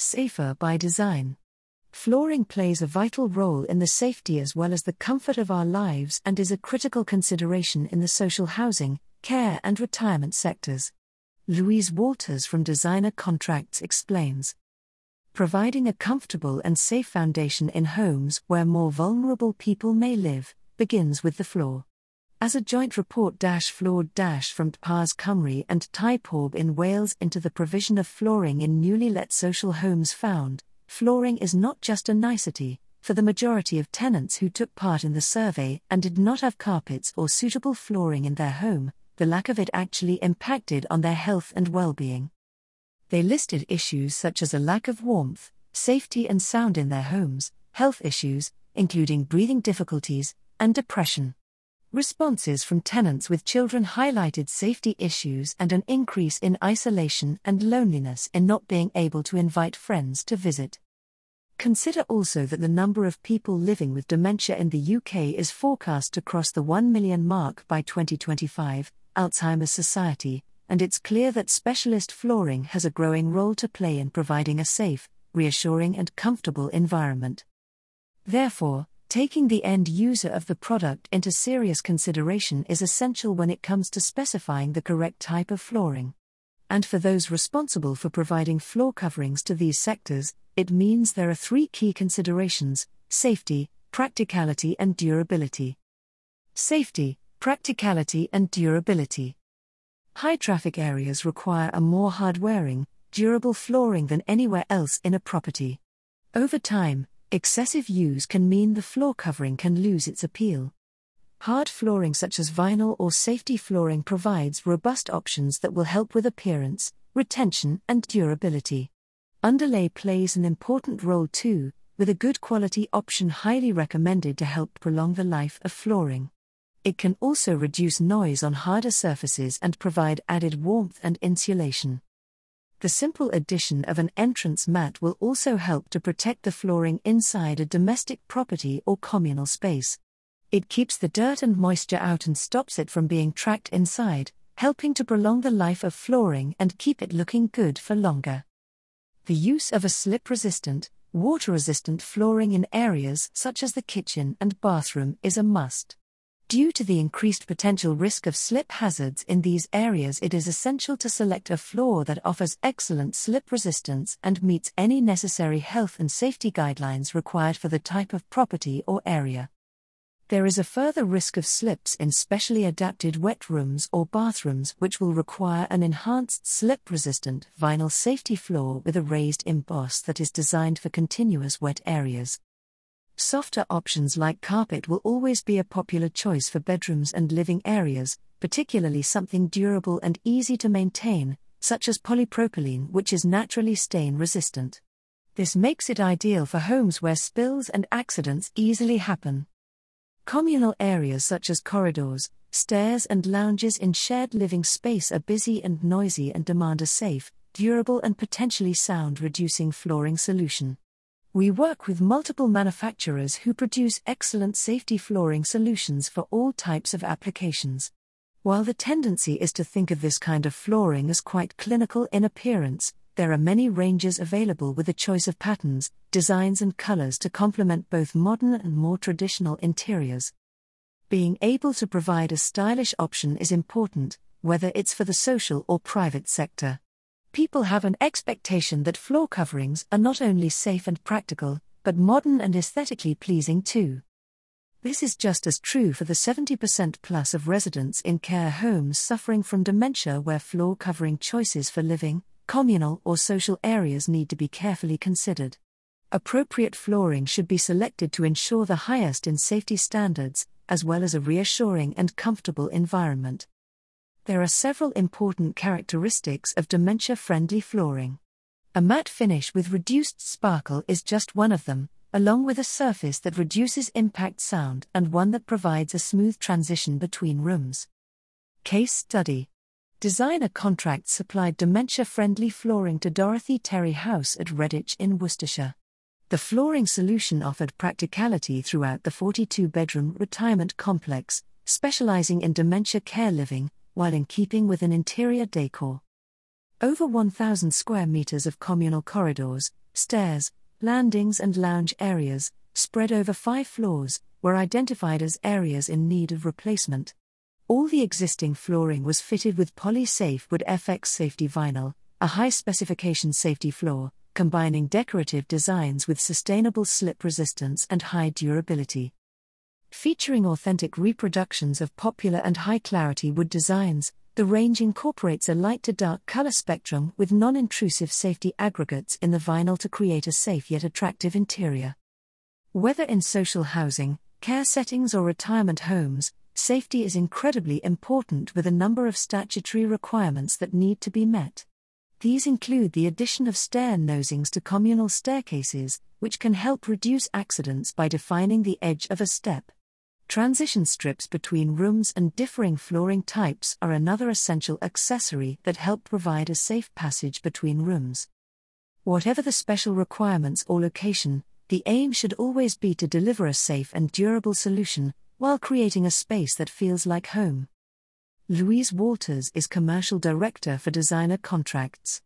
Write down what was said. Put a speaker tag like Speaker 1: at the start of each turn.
Speaker 1: Safer by design. Flooring plays a vital role in the safety as well as the comfort of our lives and is a critical consideration in the social housing, care and retirement sectors. Louise Walters from Designer Contracts explains. Providing a comfortable and safe foundation in homes where more vulnerable people may live, begins with the floor. As a joint report floored from Tpars Cymru and Tai Pob in Wales into the provision of flooring in newly let social homes found, flooring is not just a nicety. For the majority of tenants who took part in the survey and did not have carpets or suitable flooring in their home, the lack of it actually impacted on their health and well-being. They listed issues such as a lack of warmth, safety and sound in their homes, health issues, including breathing difficulties, and depression. Responses from tenants with children highlighted safety issues and an increase in isolation and loneliness in not being able to invite friends to visit. Consider also that the number of people living with dementia in the UK is forecast to cross the 1 million mark by 2025, Alzheimer's Society, and it's clear that specialist flooring has a growing role to play in providing a safe, reassuring and comfortable environment. Therefore, taking the end user of the product into serious consideration is essential when it comes to specifying the correct type of flooring. And for those responsible for providing floor coverings to these sectors, it means there are 3 key considerations: safety, practicality and durability. Safety, practicality and durability. High-traffic areas require a more hard-wearing, durable flooring than anywhere else in a property. Over time, excessive use can mean the floor covering can lose its appeal. Hard flooring such as vinyl or safety flooring provides robust options that will help with appearance, retention and durability. Underlay plays an important role too, with a good quality option highly recommended to help prolong the life of flooring. It can also reduce noise on harder surfaces and provide added warmth and insulation. The simple addition of an entrance mat will also help to protect the flooring inside a domestic property or communal space. It keeps the dirt and moisture out and stops it from being trapped inside, helping to prolong the life of flooring and keep it looking good for longer. The use of a slip-resistant, water-resistant flooring in areas such as the kitchen and bathroom is a must. Due to the increased potential risk of slip hazards in these areas, it is essential to select a floor that offers excellent slip resistance and meets any necessary health and safety guidelines required for the type of property or area. There is a further risk of slips in specially adapted wet rooms or bathrooms, which will require an enhanced slip-resistant vinyl safety floor with a raised emboss that is designed for continuous wet areas. Softer options like carpet will always be a popular choice for bedrooms and living areas, particularly something durable and easy to maintain, such as polypropylene, which is naturally stain-resistant. This makes it ideal for homes where spills and accidents easily happen. Communal areas such as corridors, stairs and lounges in shared living space are busy and noisy and demand a safe, durable and potentially sound-reducing flooring solution. We work with multiple manufacturers who produce excellent safety flooring solutions for all types of applications. While the tendency is to think of this kind of flooring as quite clinical in appearance, there are many ranges available with a choice of patterns, designs and colors to complement both modern and more traditional interiors. Being able to provide a stylish option is important, whether it's for the social or private sector. People have an expectation that floor coverings are not only safe and practical, but modern and aesthetically pleasing too. This is just as true for the 70% plus of residents in care homes suffering from dementia, where floor covering choices for living, communal or social areas need to be carefully considered. Appropriate flooring should be selected to ensure the highest in safety standards, as well as a reassuring and comfortable environment. There are several important characteristics of dementia-friendly flooring. A matte finish with reduced sparkle is just one of them, along with a surface that reduces impact sound and one that provides a smooth transition between rooms. Case study. Designer Contracts supplied dementia-friendly flooring to Dorothy Terry House at Redditch in Worcestershire. The flooring solution offered practicality throughout the 42-bedroom retirement complex, specializing in dementia care living, while in keeping with an interior decor. Over 1,000 square meters of communal corridors, stairs, landings and lounge areas, spread over 5 floors, were identified as areas in need of replacement. All the existing flooring was fitted with Polysafe Wood FX Safety Vinyl, a high-specification safety floor, combining decorative designs with sustainable slip resistance and high durability. Featuring authentic reproductions of popular and high-clarity wood designs, the range incorporates a light-to-dark color spectrum with non-intrusive safety aggregates in the vinyl to create a safe yet attractive interior. Whether in social housing, care settings or retirement homes, safety is incredibly important, with a number of statutory requirements that need to be met. These include the addition of stair nosings to communal staircases, which can help reduce accidents by defining the edge of a step. Transition strips between rooms and differing flooring types are another essential accessory that help provide a safe passage between rooms. Whatever the special requirements or location, the aim should always be to deliver a safe and durable solution, while creating a space that feels like home. Louise Walters is Commercial Director for Designer Contracts.